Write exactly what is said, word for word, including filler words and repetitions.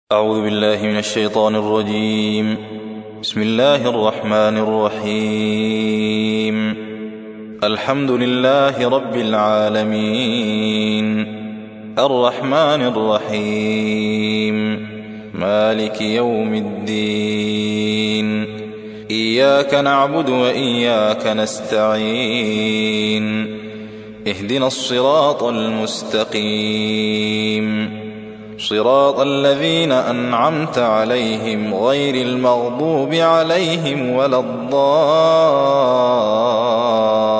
أعوذ بالله من الشيطان الرجيم. بسم الله الرحمن الرحيم. الحمد لله رب العالمين، الرحمن الرحيم، مالك يوم الدين، إياك نعبد وإياك نستعين، اهدنا الصراط المستقيم، صراط الذين أنعمت عليهم غير المغضوب عليهم ولا الضالين.